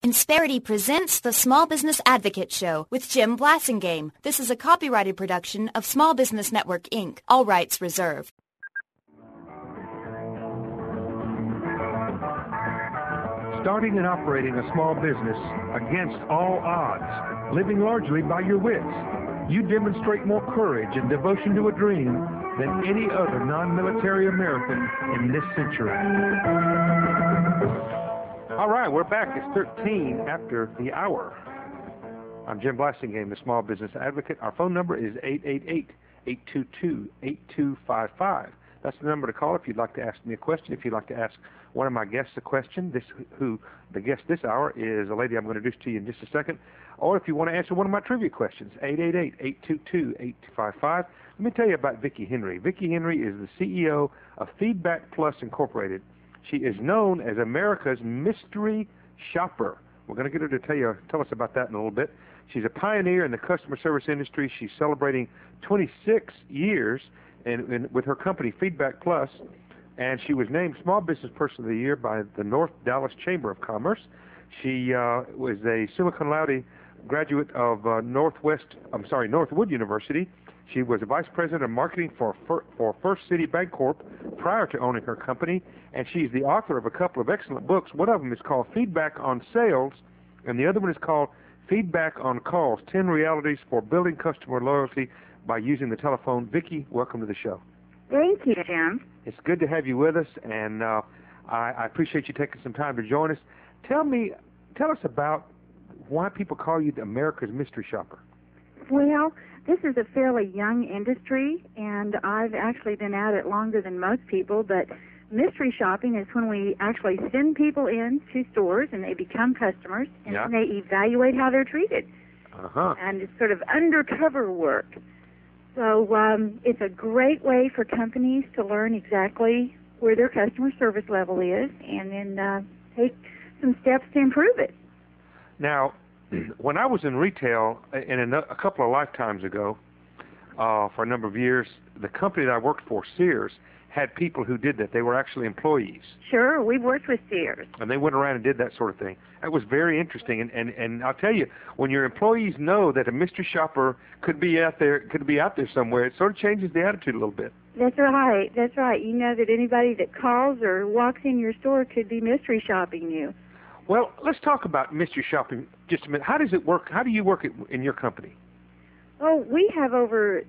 Insperity presents the Small Business Advocate Show with Jim Blasingame. This is a copyrighted production of Small Business Network, Inc. All rights reserved. Starting and operating a small business against all odds, living largely by your wits. You demonstrate more courage and devotion to a dream than any other non-military American in this century. All right, we're back. It's 13 after the hour. I'm Jim Blasingame, the Small Business Advocate. Our phone number is 888-822-8255. That's the number to call if you'd like to ask me a question, if you'd like to ask one of my guests a question. The guest this hour is a lady I'm going to introduce to you in just a second. Or if you want to answer one of my trivia questions, 888-822-8255. Let me tell you about Vicki Henry. Vicki Henry is the CEO of Feedback Plus Incorporated. She is known as America's mystery shopper. We're going to get her to tell us about that in a little bit. She's a pioneer in the customer service industry. She's celebrating 26 years with her company, Feedback Plus, and she was named Small Business Person of the Year by the North Dallas Chamber of Commerce. She was a summa cum laude graduate of Northwood University. She was a vice president of marketing for First City Bancorp prior to owning her company, and she's the author of a couple of excellent books. One of them is called Feedback on Sales, and the other one is called Feedback on Calls, 10 Realities for Building Customer Loyalty by Using the Telephone. Vicki, welcome to the show. Thank you, Jim. It's good to have you with us, and I appreciate you taking some time to join us. Tell us about why people call you America's mystery shopper. Well, this is a fairly young industry, and I've actually been at it longer than most people, but mystery shopping is when we actually send people in to stores and they become customers, and then they evaluate how they're treated. And it's sort of undercover work. So it's a great way for companies to learn exactly where their customer service level is and then take some steps to improve it. Now, when I was in retail a couple of lifetimes ago, for a number of years, the company that I worked for, Sears, had people who did that. They were actually employees. Sure, we've worked with Sears. And they went around and did that sort of thing. That was very interesting. And I'll tell you, when your employees know that a mystery shopper could be out there somewhere, it sort of changes the attitude a little bit. That's right. That's right. You know that anybody that calls or walks in your store could be mystery shopping you. Well, let's talk about mystery shopping just a minute. How does it work? How do you work it in your company? Oh, we have over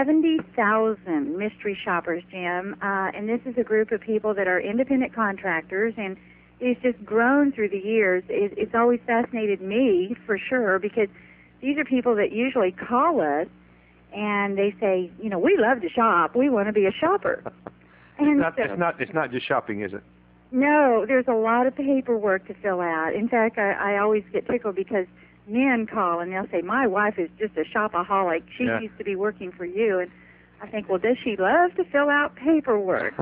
70,000 mystery shoppers, Jim, and this is a group of people that are independent contractors, and it's just grown through the years. It's always fascinated me, for sure, because these are people that usually call us, and they say, you know, we love to shop. We want to be a shopper. And it's not just shopping, is it? No, there's a lot of paperwork to fill out. In fact, I always get tickled because men call and they'll say, my wife is just a shopaholic. She used to be working for you. And I think, well, does she love to fill out paperwork?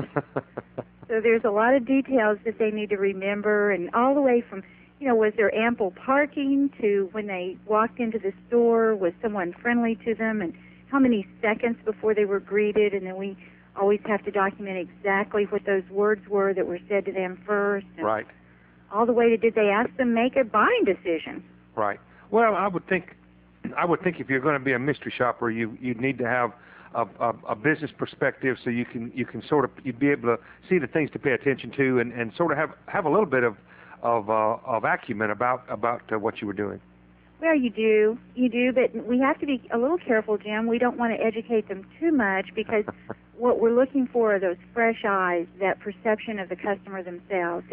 So there's a lot of details that they need to remember, and all the way from, you know, was there ample parking to when they walked into the store, was someone friendly to them, and how many seconds before they were greeted, and then we always have to document exactly what those words were that were said to them first. And right. All the way to did they ask them make a buying decision? Right. Well, I would think if you're going to be a mystery shopper, you'd need to have a business perspective, so you'd be able to see the things to pay attention to, and sort of have a little bit of acumen about what you were doing. Well, you do, but we have to be a little careful, Jim. We don't want to educate them too much, because what we're looking for are those fresh eyes, that perception of the customer themselves.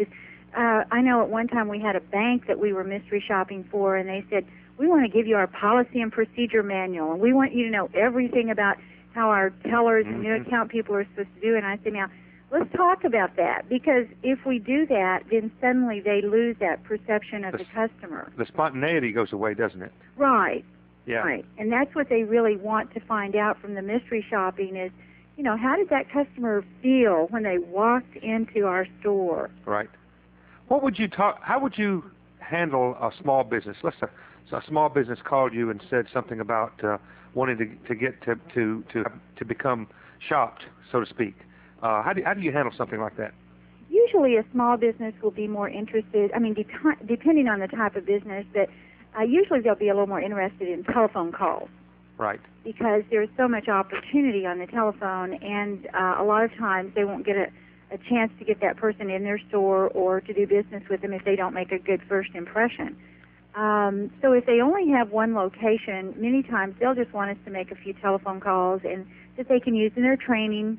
I know at one time we had a bank that we were mystery shopping for, and they said, we want to give you our policy and procedure manual, and we want you to know everything about how our tellers and new account people are supposed to do. And I said, now, let's talk about that, because if we do that, then suddenly they lose that perception of the customer. The spontaneity goes away, doesn't it? Right. Yeah. Right. And that's what they really want to find out from the mystery shopping is, you know, how did that customer feel when they walked into our store? Right. How would you handle a small business? Let's say a small business called you and said something about wanting to get to become shopped, so to speak. How do you handle something like that? You usually a small business will be more interested, depending on the type of business, but usually they'll be a little more interested in telephone calls. Right. Because there's so much opportunity on the telephone, and a lot of times they won't get a chance to get that person in their store or to do business with them if they don't make a good first impression. So if they only have one location, many times they'll just want us to make a few telephone calls and that they can use in their training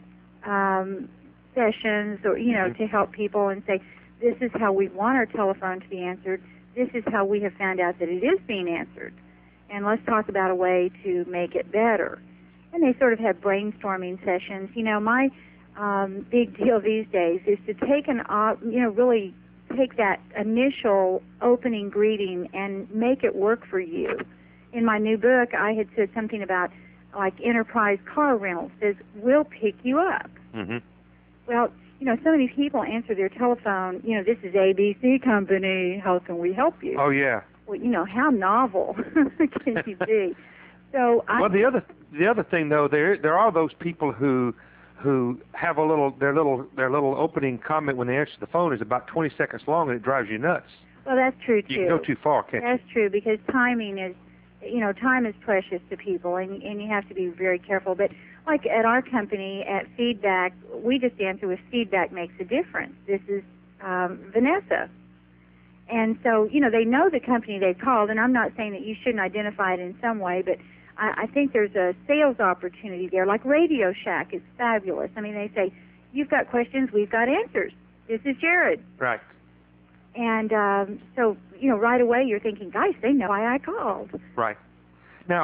sessions, or to help people and say, this is how we want our telephone to be answered. This is how we have found out that it is being answered. And let's talk about a way to make it better. And they sort of have brainstorming sessions. My big deal these days is to take really take that initial opening greeting and make it work for you. In my new book, I had said something about like Enterprise Car Rentals says, we'll pick you up. Mm-hmm. Well, so many people answer their telephone, this is ABC Company, how can we help you? Oh, yeah. Well, how novel can you be? So the other thing, though, there are those people who have their little opening comment when they answer the phone is about 20 seconds long, and it drives you nuts. Well, that's true too. You can go too far, can't you? That's true, because timing is, time is precious to people, and you have to be very careful. But like at our company, at Feedback, we just answer with feedback makes a difference. This is Vanessa. And so, they know the company they called, and I'm not saying that you shouldn't identify it in some way, but I think there's a sales opportunity there. Like Radio Shack is fabulous. They say, you've got questions, we've got answers. This is Jared. Right. And so, right away you're thinking, guys, they know why I called. Right. Now,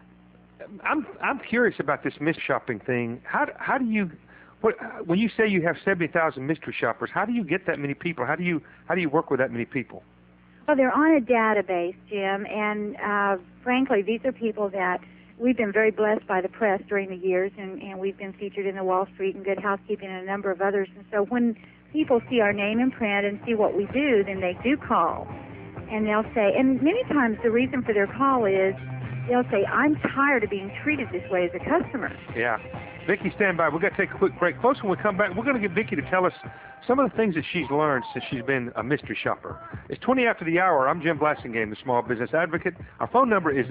I'm curious about this mystery shopping thing. How do you, when you say you have 70,000 mystery shoppers, how do you get that many people? How do you work with that many people? Well, they're on a database, Jim, and frankly, these are people that we've been very blessed by the press during the years, and we've been featured in the Wall Street and Good Housekeeping and a number of others. And so when people see our name in print and see what we do, then they do call. And they'll say, and many times the reason for their call is they'll say, I'm tired of being treated this way as a customer. Yeah. Vicki, stand by. We've got to take a quick break. Folks, when we come back, we're going to get Vicki to tell us some of the things that she's learned since she's been a mystery shopper. It's 20 after the hour. I'm Jim Blasingame, the Small Business Advocate. Our phone number is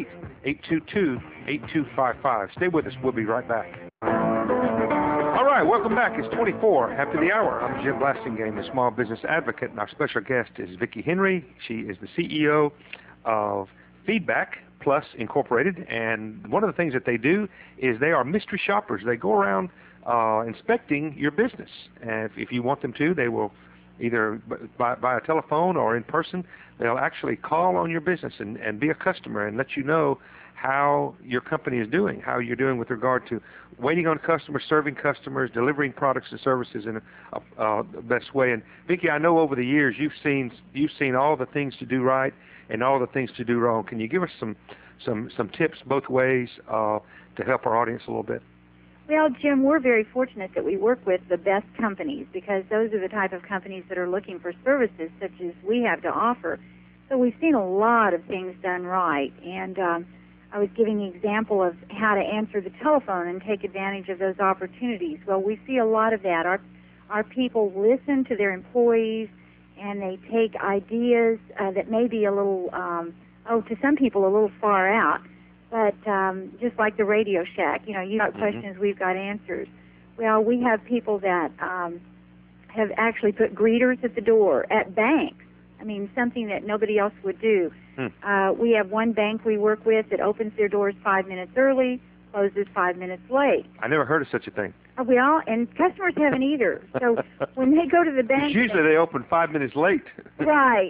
888-822-8255. Stay with us. We'll be right back. All right, welcome back. It's 24 after the hour. I'm Jim Blasingame, the Small Business Advocate, and our special guest is Vicki Henry. She is the CEO of Feedback Plus Incorporated, and one of the things that they do is they are mystery shoppers. They go around inspecting your business, and if you want them to, they will either by a telephone or in person. They'll actually call on your business and be a customer and let you know how your company is doing, how you're doing with regard to waiting on customers, serving customers, delivering products and services in the best way. And Vicki, I know over the years you've seen all the things to do right and all the things to do wrong. Can you give us some tips both ways to help our audience a little bit? Well, Jim, we're very fortunate that we work with the best companies, because those are the type of companies that are looking for services such as we have to offer. So we've seen a lot of things done right. And I was giving the example of how to answer the telephone and take advantage of those opportunities. Well, we see a lot of that. Our people listen to their employees, and they take ideas that may be a little, to some people a little far out. But just like the Radio Shack, you got questions, we've got answers. Well, we have people that have actually put greeters at the door at banks. Something that nobody else would do. We have one bank we work with that opens their doors 5 minutes early, closes 5 minutes late. I never heard of such a thing. Well, and customers haven't either. So when they go to the bank... Usually they open 5 minutes late. Right.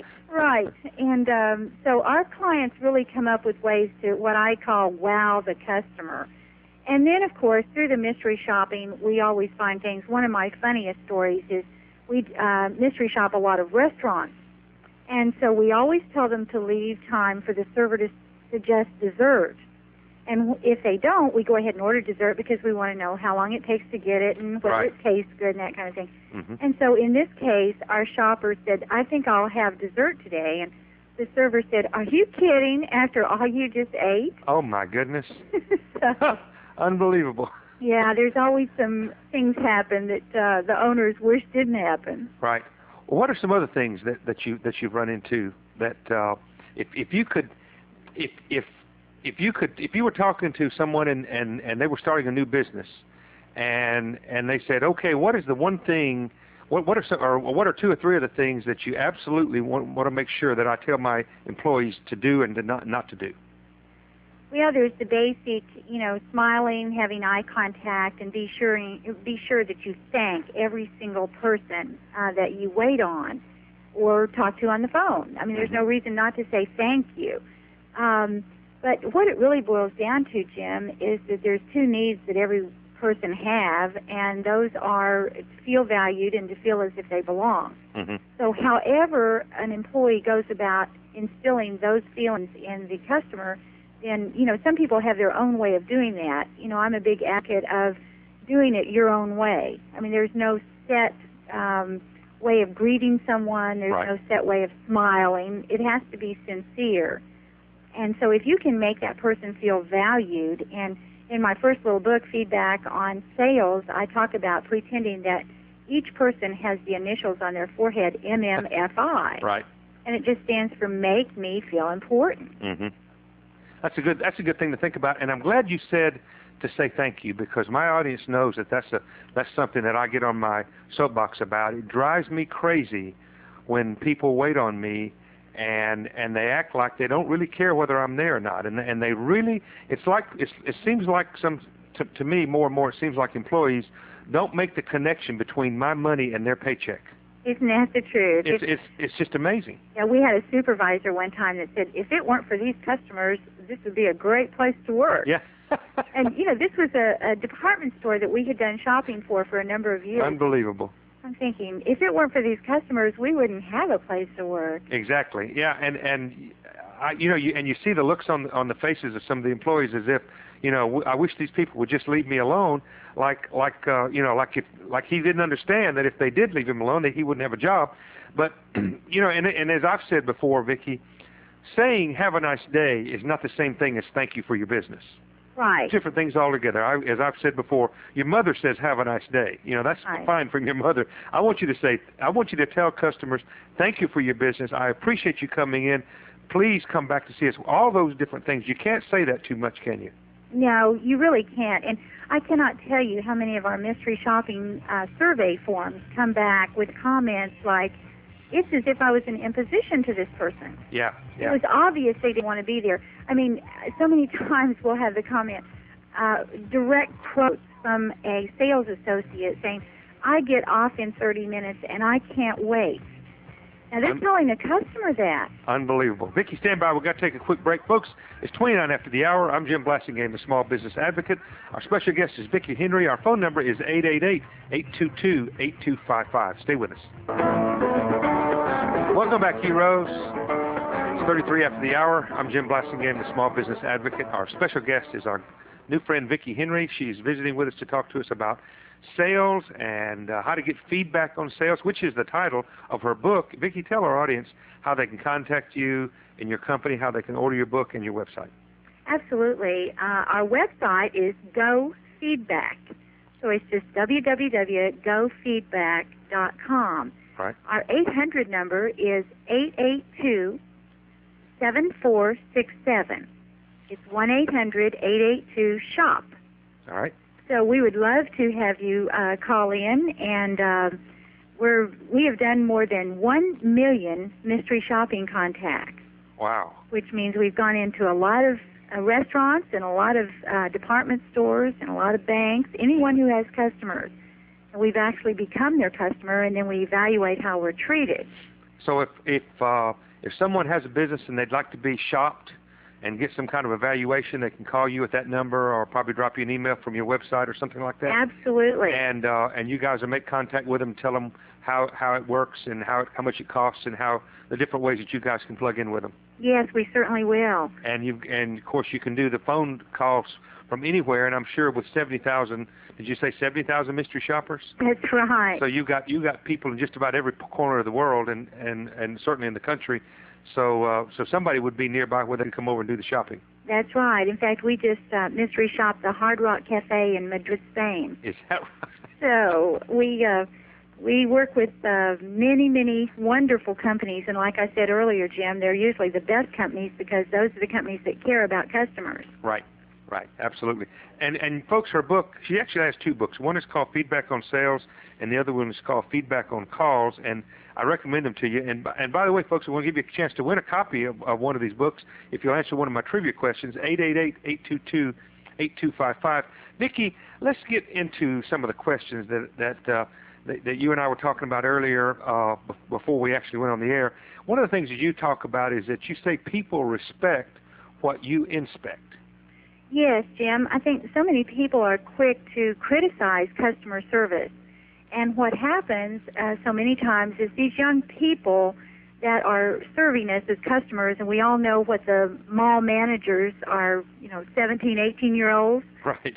And so our clients really come up with ways to what I call wow the customer. And then, of course, through the mystery shopping, we always find things. One of my funniest stories is we mystery shop a lot of restaurants. And so we always tell them to leave time for the server to suggest dessert. And if they don't, we go ahead and order dessert because we want to know how long it takes to get it and whether it tastes good and that kind of thing. Mm-hmm. And so in this case, our shopper said, I think I'll have dessert today. And the server said, are you kidding after all you just ate? Oh, my goodness. Unbelievable. Yeah, there's always some things happen that the owners wish didn't happen. Right. Well, what are some other things that you've run into that if you were talking to someone and they were starting a new business and they said, okay, what is the one thing? What are two or three of the things that you absolutely want to make sure that I tell my employees to do and to not to do? Well, there's the basic, smiling, having eye contact, and be sure that you thank every single person that you wait on or talk to on the phone. I mean, there's no reason not to say thank you. But what it really boils down to, Jim, is that there's two needs that every person have, and those are to feel valued and to feel as if they belong. Mm-hmm. So however an employee goes about instilling those feelings in the customer, then, some people have their own way of doing that. I'm a big advocate of doing it your own way. I mean, there's no set way of greeting someone. There's no set way of smiling. It has to be sincere. And so if you can make that person feel valued, and in my first little book, Feedback on Sales, I talk about pretending that each person has the initials on their forehead, MMFI. Right. And it just stands for Make Me Feel Important. Mm-hmm. That's a good thing to think about, and I'm glad you said to say thank you, because my audience knows that that's something that I get on my soapbox about. It drives me crazy when people wait on me and they act like they don't really care whether I'm there or not, and they really it seems like to me more and more it seems like employees don't make the connection between my money and their paycheck. Isn't that the truth? It's just amazing. Yeah, we had a supervisor one time that said, if it weren't for these customers, this would be a great place to work. Yeah. And, this was a department store that we had done shopping for a number of years. Unbelievable. I'm thinking, if it weren't for these customers, we wouldn't have a place to work. Exactly. Yeah, and you see the looks on the faces of some of the employees as if, I wish these people would just leave me alone. Like he didn't understand that if they did leave him alone, that he wouldn't have a job. But and as I've said before, Vicki, saying "Have a nice day" is not the same thing as "Thank you for your business." Right. Different things altogether. As I've said before, your mother says "Have a nice day." That's fine from your mother. I want you to tell customers, "Thank you for your business. I appreciate you coming in. Please come back to see us." All those different things. You can't say that too much, can you? No, you really can't. And I cannot tell you how many of our mystery shopping survey forms come back with comments like, it's as if I was an imposition to this person. Yeah. It was obvious they didn't want to be there. I mean, so many times we'll have the comment, direct quotes from a sales associate saying, I get off in 30 minutes and I can't wait. Now, they're telling the customer that. Unbelievable. Vicki, stand by. We've got to take a quick break. Folks, it's 29 after the hour. I'm Jim Blasingame, the Small Business Advocate. Our special guest is Vicki Henry. Our phone number is 888-822-8255. Stay with us. Welcome back, heroes. It's 33 after the hour. I'm Jim Blasingame, the Small Business Advocate. Our special guest is our new friend, Vicki Henry. She's visiting with us to talk to us about sales and how to get feedback on sales, which is the title of her book. Vicki, tell our audience how they can contact you and your company, how they can order your book and your website. Absolutely. Our website is GoFeedback. So it's just www.gofeedback.com. Right. Our 800 number is 882-7467. It's 1-800-882-SHOP. All right. So we would love to have you call in, and we have done more than 1 million mystery shopping contacts. Wow. Which means we've gone into a lot of restaurants and a lot of department stores and a lot of banks, anyone who has customers. And we've actually become their customer, and then we evaluate how we're treated. So if someone has a business and they'd like to be shopped and get some kind of evaluation, they can call you at that number or probably drop you an email from your website or something like that? Absolutely. And you guys will make contact with them, tell them how it works and how much it costs and how the different ways that you guys can plug in with them. Yes, we certainly will. And of course you can do the phone calls from anywhere, and I'm sure with 70,000, did you say 70,000 mystery shoppers? That's right. So you got people in just about every corner of the world and certainly in the country. So somebody would be nearby where they can come over and do the shopping. That's right. In fact, we just mystery shopped the Hard Rock Cafe in Madrid, Spain. Is that right? So we work with many, many wonderful companies, and like I said earlier, Jim, they're usually the best companies because those are the companies that care about customers. Right, absolutely. And folks, her book, she actually has two books. One is called Feedback on Sales, and the other one is called Feedback on Calls, and I recommend them to you. And by the way, folks, I want to give you a chance to win a copy of one of these books if you'll answer one of my trivia questions, 888-822-8255. Vicki, let's get into some of the questions that you and I were talking about earlier before we actually went on the air. One of the things that you talk about is that you say people respect what you inspect. Yes, Jim. I think so many people are quick to criticize customer service. And what happens so many times is these young people that are serving us as customers, and we all know what the mall managers are, 17, 18-year-olds. Right.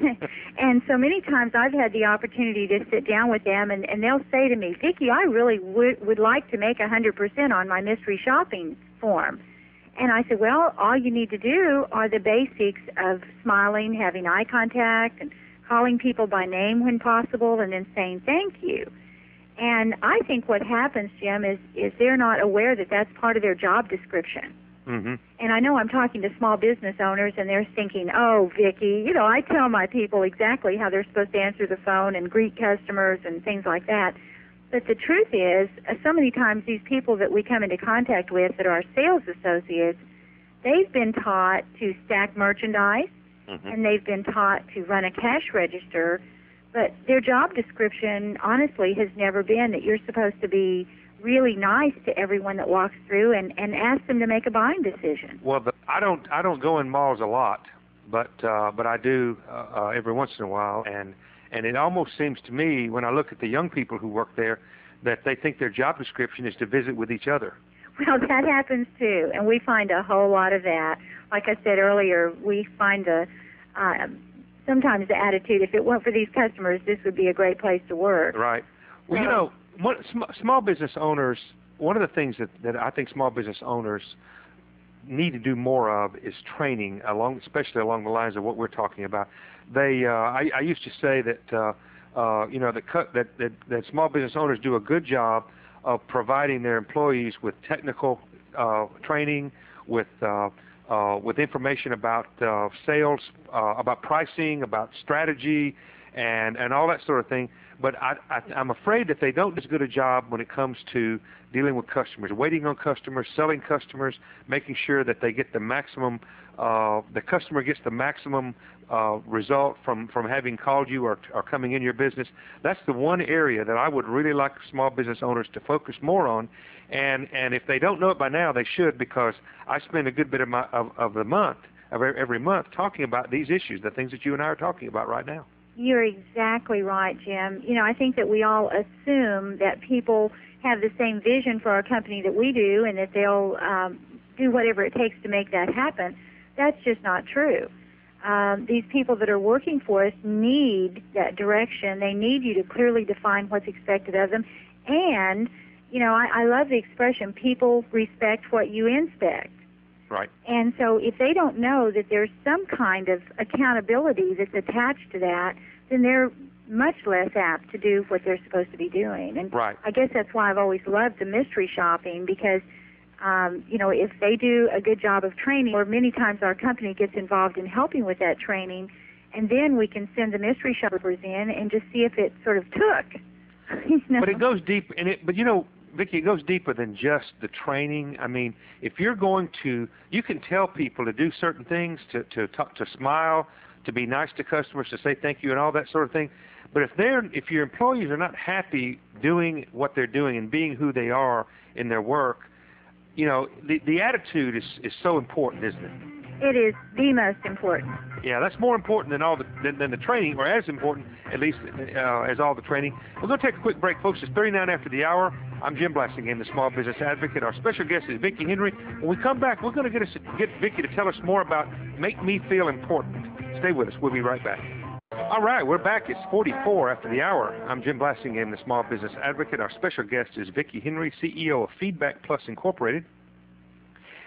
And so many times I've had the opportunity to sit down with them, and they'll say to me, Vicki, I really would like to make 100% on my mystery shopping form. And I said, well, all you need to do are the basics of smiling, having eye contact, and calling people by name when possible, and then saying thank you. And I think what happens, Jim, is they're not aware that that's part of their job description. Mm-hmm. And I know I'm talking to small business owners, and they're thinking, oh, Vicki, I tell my people exactly how they're supposed to answer the phone and greet customers and things like that. But the truth is, so many times these people that we come into contact with that are sales associates, they've been taught to stack merchandise, mm-hmm. and they've been taught to run a cash register, but their job description, honestly, has never been that you're supposed to be really nice to everyone that walks through and ask them to make a buying decision. Well, I don't go in malls a lot, but I do every once in a while, and it almost seems to me when I look at the young people who work there that they think their job description is to visit with each other. Well, that happens too, and we find a whole lot of that. Like I said earlier, we find sometimes the attitude, if it weren't for these customers, this would be a great place to work. Right. Well, small business owners, one of the things that I think small business owners need to do more of is training, especially along the lines of what we're talking about. I used to say that that small business owners do a good job of providing their employees with technical training, with information about sales, about pricing, about strategy, and all that sort of thing. But I'm afraid that they don't do as good a job when it comes to dealing with customers, waiting on customers, selling customers, making sure that they get the maximum, the customer gets the maximum result from having called you or coming in your business. That's the one area that I would really like small business owners to focus more on. And if they don't know it by now, they should, because I spend a good bit of every month talking about these issues, the things that you and I are talking about right now. You're exactly right, Jim. I think that we all assume that people have the same vision for our company that we do and that they'll do whatever it takes to make that happen. That's just not true. These people that are working for us need that direction. They need you to clearly define what's expected of them. And, I love the expression, people respect what you inspect. Right. And so if they don't know that there's some kind of accountability that's attached to that, then they're much less apt to do what they're supposed to be doing. And right. I guess that's why I've always loved the mystery shopping, because, if they do a good job of training, or many times our company gets involved in helping with that training, and then we can send the mystery shoppers in and just see if it sort of took. But it goes deep in it. But, Vicki, it goes deeper than just the training. I mean, if you're going to, you can tell people to do certain things, to talk, to smile, to be nice to customers, to say thank you and all that sort of thing. But if your employees are not happy doing what they're doing and being who they are in their work, the attitude is so important, isn't it? It is the most important. Yeah, that's more important than the training, or as important, at least, as all the training. We're going to take a quick break, folks. It's 39 after the hour. I'm Jim Blasingame, the Small Business Advocate. Our special guest is Vicki Henry. When we come back, we're going to get Vicki to tell us more about Make Me Feel Important. Stay with us. We'll be right back. All right, we're back. It's 44 after the hour. I'm Jim Blasingame, the Small Business Advocate. Our special guest is Vicki Henry, CEO of Feedback Plus Incorporated.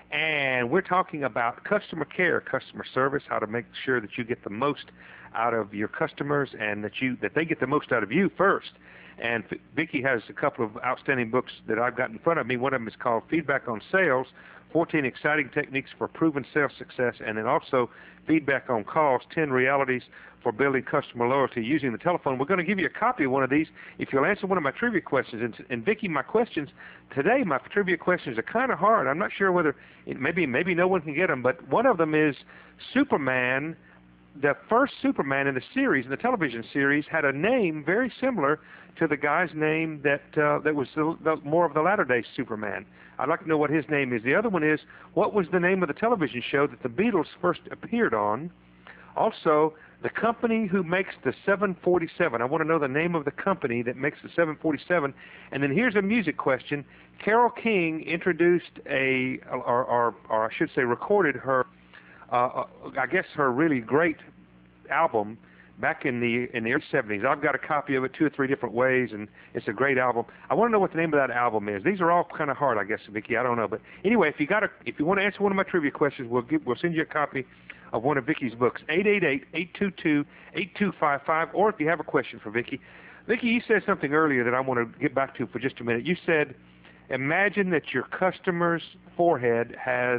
And we're talking about customer care, customer service, how to make sure that you get the most out of your customers and that they get the most out of you first. And Vicki has a couple of outstanding books that I've got in front of me. One of them is called Feedback on Sales, 14 Exciting Techniques for Proven Sales Success, and then also Feedback on Calls, 10 Realities for Building Customer Loyalty Using the Telephone. We're going to give you a copy of one of these if you'll answer one of my trivia questions. And Vicki, my questions today, my trivia questions are kind of hard. I'm not sure whether maybe no one can get them, but one of them is Superman. The first Superman in the series, in the television series, had a name very similar to the guy's name that was more of the latter-day Superman. I'd like to know what his name is. The other one is, what was the name of the television show that the Beatles first appeared on? Also, the company who makes the 747. I want to know the name of the company that makes the 747. And then here's a music question. Carole King introduced or I should say recorded her, I guess her really great album back in the early 70s. I've got a copy of it 2 or 3 different ways, and it's a great album. I want to know what the name of that album is. These are all kind of hard, I guess, Vicki. I don't know, but anyway, if you want to answer one of my trivia questions, we'll send you a copy of one of Vicki's books, 888-822-8255, or if you have a question for Vicki. Vicki, you said something earlier that I want to get back to for just a minute. You said, imagine that your customer's forehead has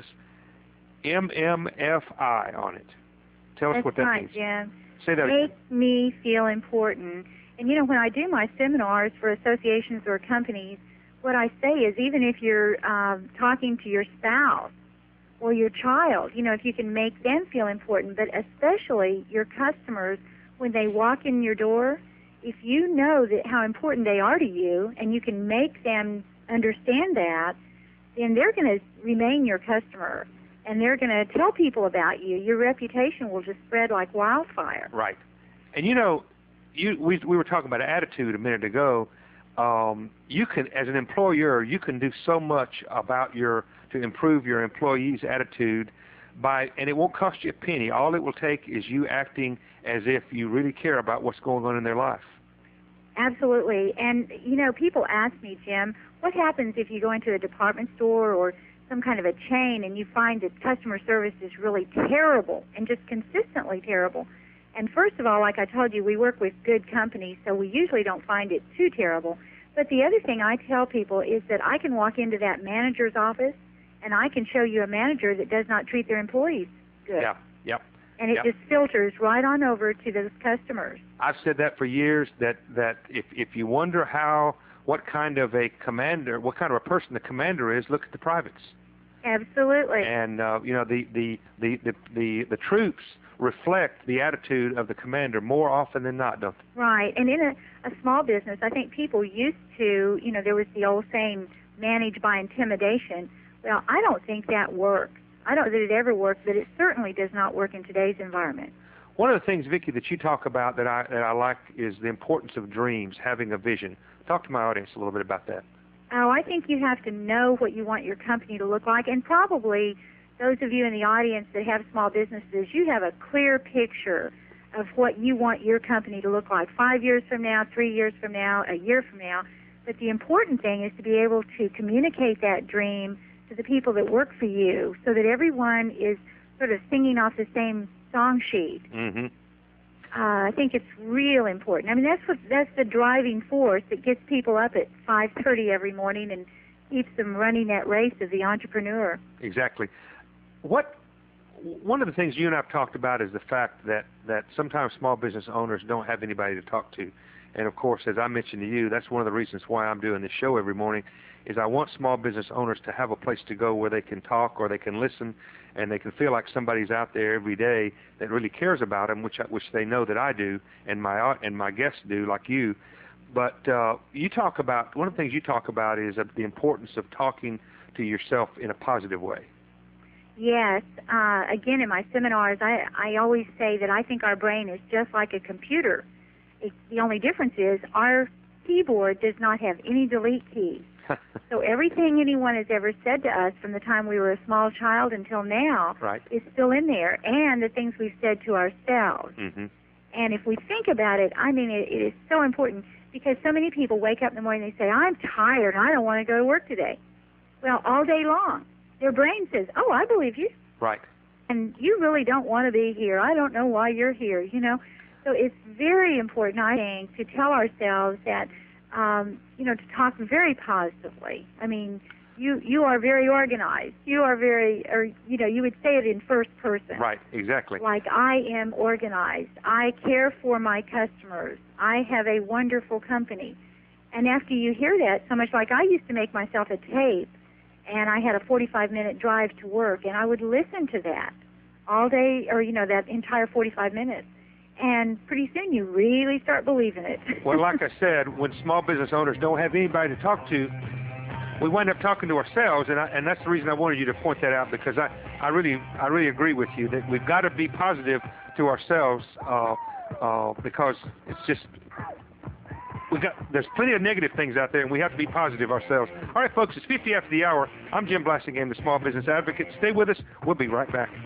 MMFI on it. Tell us what that means. That's right, Jim. Say that again. Make me feel important. And, when I do my seminars for associations or companies, what I say is even if you're talking to your spouse or your child, if you can make them feel important, but especially your customers, when they walk in your door, if you know that how important they are to you and you can make them understand that, then they're going to remain your customer. And they're going to tell people about you. Your reputation will just spread like wildfire. Right. And we were talking about attitude a minute ago. You can, as an employer, you can do so much to improve your employees' attitude and it won't cost you a penny. All it will take is you acting as if you really care about what's going on in their life. Absolutely. And, people ask me, Jim, what happens if you go into a department store or some kind of a chain and you find that customer service is really terrible and just consistently terrible? And first of all, like I told you, we work with good companies, so we usually don't find it too terrible. But the other thing I tell people is that I can walk into that manager's office and I can show you a manager that does not treat their employees good. Yeah, yep. And it just filters right on over to those customers. I've said that for years, that if you wonder what kind of a person the commander is, look at the privates. Absolutely. And the troops reflect the attitude of the commander more often than not, don't they? Right. And in a small business, I think people used to, there was the old saying, manage by intimidation. Well, I don't think that works. I don't know that it ever worked, but it certainly does not work in today's environment. One of the things, Vicki, that you talk about that I like is the importance of dreams, having a vision. Talk to my audience a little bit about that. Oh, I think you have to know what you want your company to look like, and probably those of you in the audience that have small businesses, you have a clear picture of what you want your company to look like 5 years from now, 3 years from now, a year from now. But the important thing is to be able to communicate that dream to the people that work for you so that everyone is sort of singing off the same song sheet. Mm-hmm. I think it's real important. I mean, that's the driving force that gets people up at 5:30 every morning and keeps them running that race of the entrepreneur. Exactly. One of the things you and I have talked about is the fact that sometimes small business owners don't have anybody to talk to. And, of course, as I mentioned to you, that's one of the reasons why I'm doing this show every morning, is I want small business owners to have a place to go where they can talk or they can listen and they can feel like somebody's out there every day that really cares about them, which they know that I do and my guests do, like you. But you talk about, one of the things you talk about is the importance of talking to yourself in a positive way. Yes. Again, in my seminars, I always say that I think our brain is just like a computer. The only difference is our keyboard does not have any delete keys. So everything anyone has ever said to us from the time we were a small child until now is still in there, and the things we've said to ourselves. Mm-hmm. And if we think about it, I mean, it is so important because so many people wake up in the morning and they say, I'm tired, I don't want to go to work today. Well, all day long. their brain says, oh, I believe you. Right. And you really don't want to be here. I don't know why you're here, you know. So it's very important, I think, to tell ourselves that, to talk very positively. I mean, you are very organized. You are you would say it in first person. Right, exactly. Like, I am organized. I care for my customers. I have a wonderful company. And after you hear that, so much like I used to make myself a tape, and I had a 45-minute drive to work, and I would listen to that all day, or, that entire 45 minutes. And pretty soon you really start believing it. Well, like I said, when small business owners don't have anybody to talk to, we wind up talking to ourselves, and that's the reason I wanted you to point that out, because I really agree with you that we've got to be positive to ourselves, because it's just there's plenty of negative things out there, and we have to be positive ourselves. All right, folks, it's 50 after the hour. I'm Jim Blasingame, the Small Business Advocate. Stay with us. We'll be right back.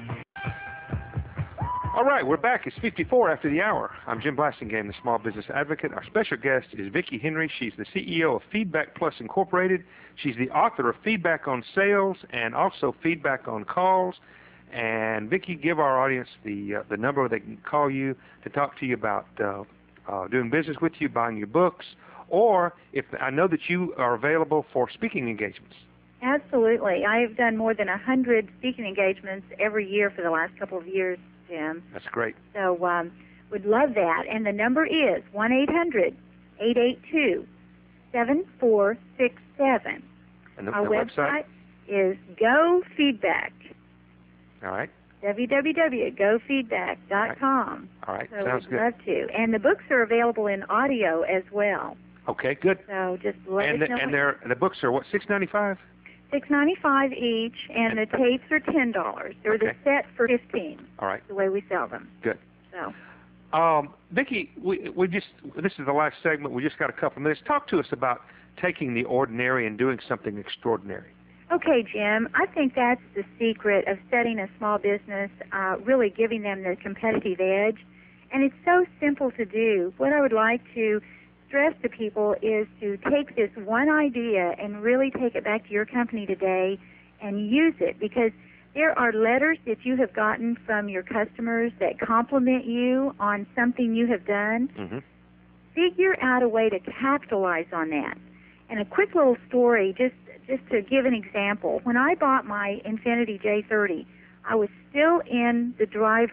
All right, we're back. It's 54 after the hour. I'm Jim Blasingame, the Small Business Advocate. Our special guest is Vicki Henry. She's the CEO of Feedback Plus Incorporated. She's the author of Feedback on Sales and also Feedback on Calls. And Vicki, give our audience the number they can call you to talk to you about doing business with you, buying your books, or if I know that you are available for speaking engagements. Absolutely. I've done more than 100 speaking engagements every year for the last couple of years, Jim. That's great. So would love that. And the number is 1-800-882-7467. And our website is Go Feedback. All right. www.gofeedback.com. All right. So Sounds we'd good. love to. And the books are available in audio as well. Okay, good. So just let us know. And the books are what, $6.95? $6.95 each, and the tapes are $10. They're the set for $15. All right. The way we sell them. Good. So, Vicki, this is the last segment. We just got a couple minutes. Talk to us about taking the ordinary and doing something extraordinary. Okay, Jim. I think that's the secret of setting a small business, really giving them the competitive edge. And it's so simple to do. What I would like to stress to people is to take this one idea and really take it back to your company today and use it, because there are letters that you have gotten from your customers that compliment you on something you have done. Mm-hmm. Figure out a way to capitalize on that. And a quick little story, just to give an example. When I bought my Infiniti J30, I was still in the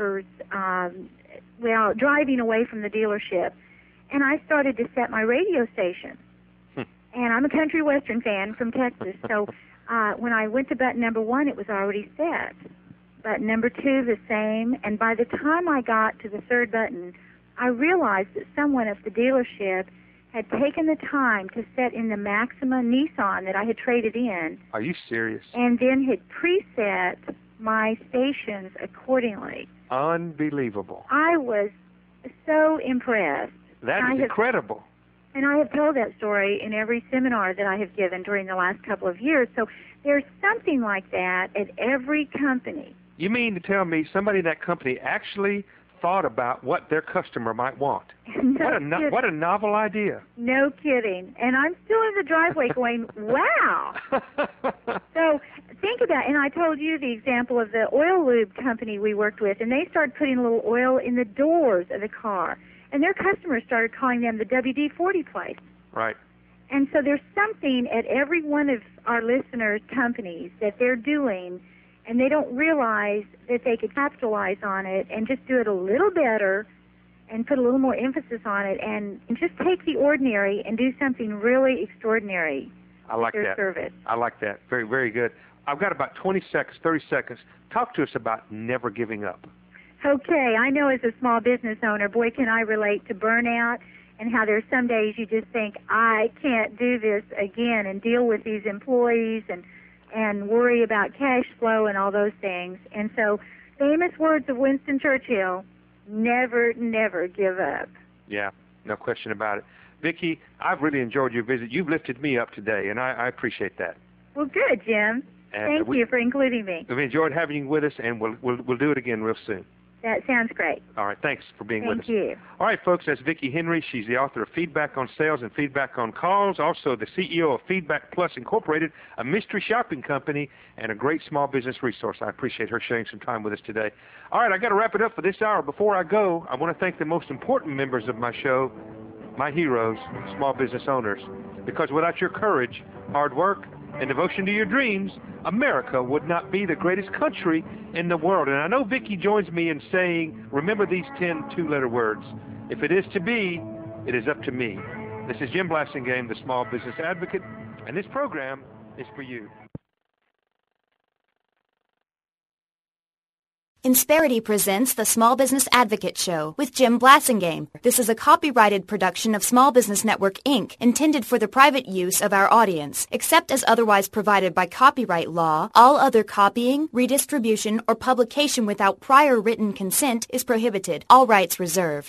driving away from the dealership, and I started to set my radio station. And I'm a country western fan from Texas, so when I went to button number 1, it was already set. Button number 2, the same. And by the time I got to the third button, I realized that someone at the dealership had taken the time to set in the Maxima Nissan that I had traded in. Are you serious? And then had preset my stations accordingly. Unbelievable. I was so impressed. That is incredible. And I have told that story in every seminar that I have given during the last couple of years. So there's something like that at every company. You mean to tell me somebody in that company actually thought about what their customer might want? What a novel idea. No kidding. And I'm still in the driveway going, wow. So think about, and I told you the example of the oil lube company we worked with, and they started putting a little oil in the doors of the car. And their customers started calling them the WD-40 place. Right. And so there's something at every one of our listeners' companies that they're doing, and they don't realize that they could capitalize on it and just do it a little better and put a little more emphasis on it and just take the ordinary and do something really extraordinary. I like that. Service. I like that. Very, very good. I've got about 20 seconds, 30 seconds. Talk to us about never giving up. Okay, I know as a small business owner, boy, can I relate to burnout and how there's some days you just think, I can't do this again and deal with these employees and worry about cash flow and all those things. And so, famous words of Winston Churchill, never, never give up. Yeah, no question about it. Vicki, I've really enjoyed your visit. You've lifted me up today, and I appreciate that. Well, good, Jim. Thank you for including me. We've enjoyed having you with us, and we'll do it again real soon. That sounds great. All right, thanks for being with us. Thank you. All right, folks, that's Vicki Henry. She's the author of Feedback on Sales and Feedback on Calls, also the CEO of Feedback Plus Incorporated, a mystery shopping company, and a great small business resource. I appreciate her sharing some time with us today. All right, I got to wrap it up for this hour. Before I go, I want to thank the most important members of my show, my heroes, small business owners, because without your courage, hard work, and devotion to your dreams, America would not be the greatest country in the world. And I know Vicki joins me in saying, remember these 10 two-letter words. If it is to be, it is up to me. This is Jim Blasingame, the Small Business Advocate, and this program is for you. Insperity presents the Small Business Advocate Show with Jim Blasingame. This is a copyrighted production of Small Business Network, Inc., intended for the private use of our audience. Except as otherwise provided by copyright law, all other copying, redistribution, or publication without prior written consent is prohibited. All rights reserved.